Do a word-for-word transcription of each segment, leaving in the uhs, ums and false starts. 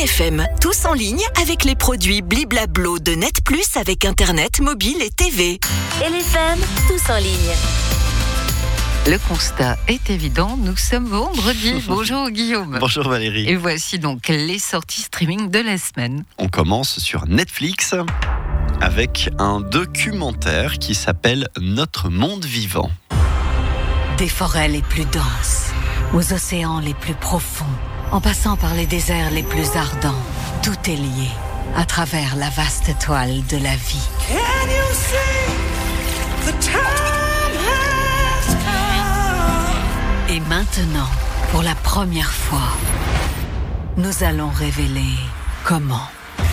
F M, tous en ligne avec les produits Bliblablo de Net Plus avec Internet, mobile et T V. L F M, tous en ligne. Le constat est évident, nous sommes vendredi. Bonjour Guillaume. Bonjour Valérie. Et voici donc les sorties streaming de la semaine. On commence sur Netflix avec un documentaire qui s'appelle Notre monde vivant. Des forêts les plus denses, aux océans les plus profonds, en passant par les déserts les plus ardents, tout est lié à travers la vaste toile de la vie. Can you see the time has come? Et maintenant, pour la première fois, nous allons révéler comment.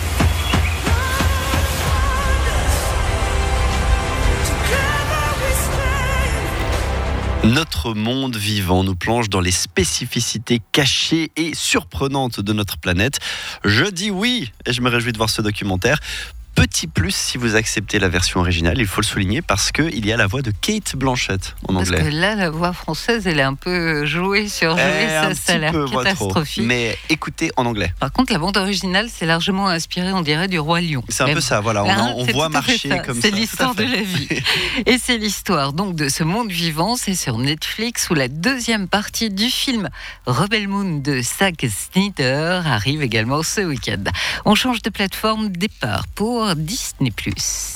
Notre monde vivant nous plonge dans les spécificités cachées et surprenantes de notre planète. Je dis oui et je me réjouis de voir ce documentaire. Petit plus si vous acceptez la version originale, il faut le souligner parce qu'il y a la voix de Cate Blanchett en parce anglais. Parce que là, la voix française, elle est un peu jouée, surjouée, eh, ça, ça a l'air catastrophique. Trop, mais écoutez en anglais. Par contre, la bande originale, c'est largement inspiré, on dirait, du Roi Lion. C'est un Même. peu ça, voilà, on, Hein, on voit marcher ça. comme c'est ça. C'est l'histoire de la vie. Et c'est l'histoire donc de ce monde vivant, c'est sur Netflix où la deuxième partie du film Rebel Moon de Zack Snyder arrive également ce week-end. On change de plateforme, départ pour Disney plus.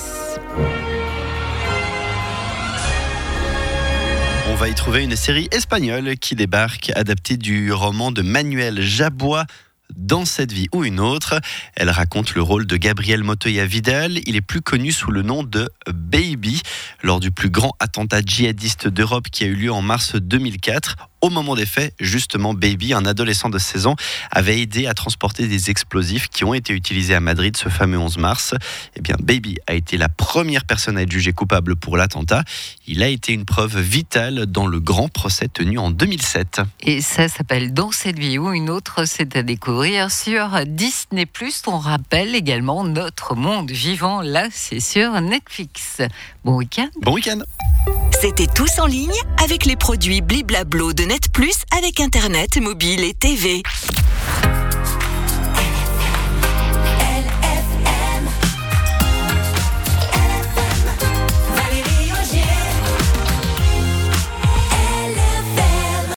On va y trouver une série espagnole qui débarque, adaptée du roman de Manuel Jabois, Dans cette vie ou une autre. Elle raconte le rôle de Gabriel Montoya Vidal. Il est plus connu sous le nom de Baby, lors du plus grand attentat djihadiste d'Europe qui a eu lieu en mars deux mille quatre. Au moment des faits, justement, Baby, un adolescent de seize ans, avait aidé à transporter des explosifs qui ont été utilisés à Madrid ce fameux onze mars. Eh bien, Baby a été la première personne à être jugée coupable pour l'attentat. Il a été une preuve vitale dans le grand procès tenu en deux mille sept. Et ça s'appelle Dans cette vie ou une autre, c'est à découvrir sur Disney plus. On rappelle également Notre monde vivant, là c'est sur Netflix. Bon week-end. Bon week-end. C'était tous en ligne avec les produits Bliblablo de Net Plus avec Internet, mobile et T V.